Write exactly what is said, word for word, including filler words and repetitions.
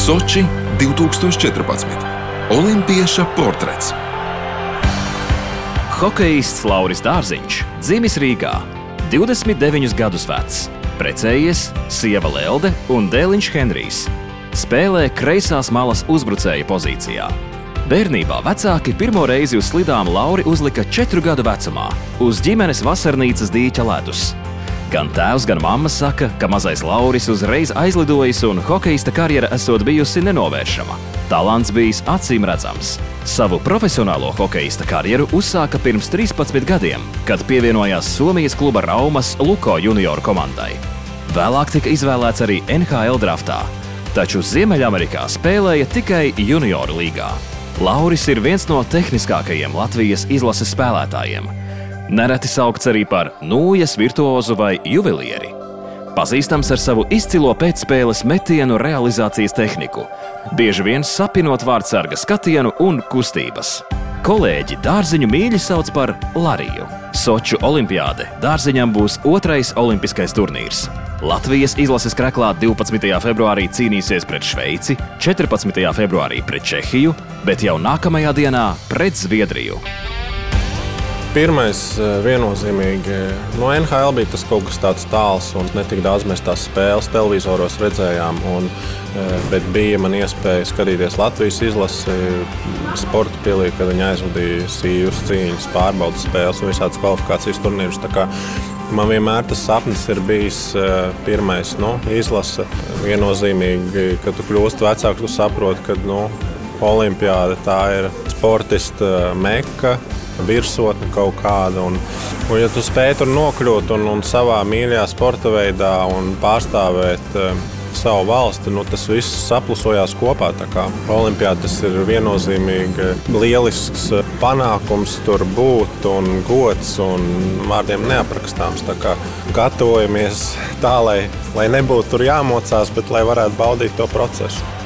Soči divtūkstoš četrpadsmit. Olimpieša portrets. Hokejists Lauris Dārziņš dzimis Rīgā, divdesmit deviņus gadus vecs, precējies, sieva Lelde un dēliņš Henrijs. Spēlē kreisās malas uzbrucēja pozīcijā. Bērnībā vecāki pirmo reizi uz slidām Lauri uzlika četru gadu vecumā uz ģimenes vasarnīcas dīķa ledus. Gan tēvs, gan mamma saka, ka mazais Lauris uzreiz aizlidojis un hokejista karjera esot bijusi nenovēršama. Talants bijis acīm redzams. Savu profesionālo hokejista karjeru uzsāka pirms trīspadsmit gadiem, kad pievienojās Somijas kluba Raumas Luko junioru komandai. Vēlāk tika izvēlēts arī N H L draftā, taču Ziemeļamerikā spēlēja tikai junioru līgā. Lauris ir viens no tehniskākajiem Latvijas izlases spēlētājiem. Nereti saukts arī par nūjas virtuozu vai juvelieri. Pazīstams ar savu izcilo pēcspēles metienu realizācijas tehniku, bieži vien sapinot vārdsarga skatienu un kustības. Kolēģi Dārziņu mīļi sauc par Lariju. Soču olimpiāde Dārziņam būs otrais olimpiskais turnīrs. Latvijas izlases kreklā divpadsmitajā februārī cīnīsies pret Šveici, četrpadsmitajā februārī pret Čehiju, bet jau nākamajā dienā pret Zviedriju. Pirmais viennozīmīgi no N H L bija tas kaut kas tāds tāls un ne tik daudz mēs tās spēles televizoros redzējām, un, bet bija man iespēja skatīties Latvijas izlasi sporta pilī, kad viņi aizvadīja sīvas cīņas, pārbaudas spēles un visādas kvalifikācijas turnīrus. Tā kā man vienmēr tas sapnis ir bijis pirmais, nu, izlase. Viennozīmīgi, kad tu kļūsti vecāks, tu saproti, ka nu, olimpiāde tā ir sportista meka, virsotne kaut kāda. Un, un ja tu spēj tur nokļūt un, un savā mīļajā sporta veidā un pārstāvēt uh, savu valsti, nu, tas viss saplusojās kopā. Tā kā olimpiāda tas ir viennozīmīgi lielisks panākums tur būt un gods un vārdiem neaprakstāms. Tā kā gatavojamies tā, lai, lai nebūtu tur jāmocās, bet lai varētu baudīt to procesu.